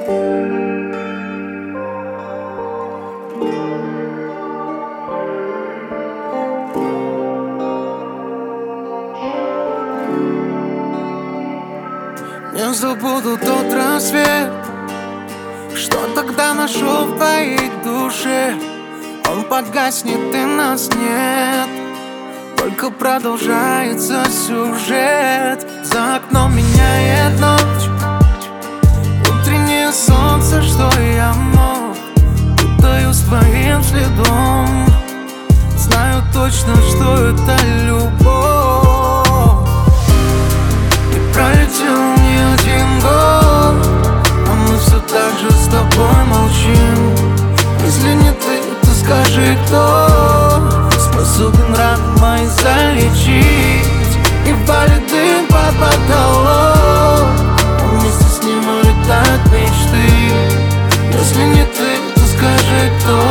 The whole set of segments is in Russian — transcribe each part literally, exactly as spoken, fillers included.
Не забуду тот рассвет, что тогда нашел в твоей душе. Он погаснет, и нас нет, только продолжается сюжет. За окном меняет ночь, утреннее солнце, что я мог, путаюсь твоим следом. Знаю точно, что это любовь. И пролетел не один год, а мы все так же с тобой молчим. Если не ты, то скажи, кто способен раны мои залечить и валит дым под потолок, а вместе с ним улетают мечты. Если не ты, то скажи, кто.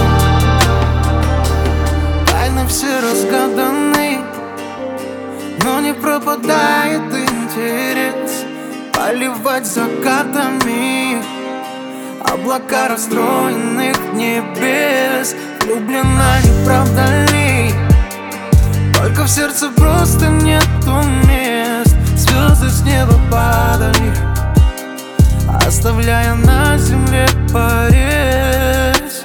Тайны все разгаданы, но не пропадает интерес поливать закатами облака расстроенных небес. Влюблена, не правда ли? Только в сердце просто нету мест. Звезды с неба падали, оставляя на земле порез.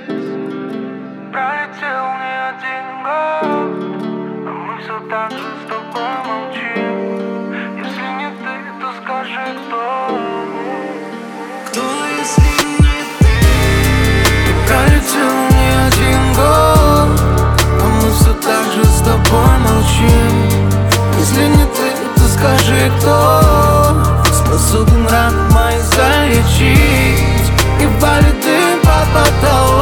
Пролетел не один год, а мы все так же с тобой молчим. Если не ты, то скажи, кто. Кто, если не ты? Пролетел не один год, а мы все так же с тобой молчим. Если не ты, то скажи, кто способен раны мои залечить и валит дым под потолок.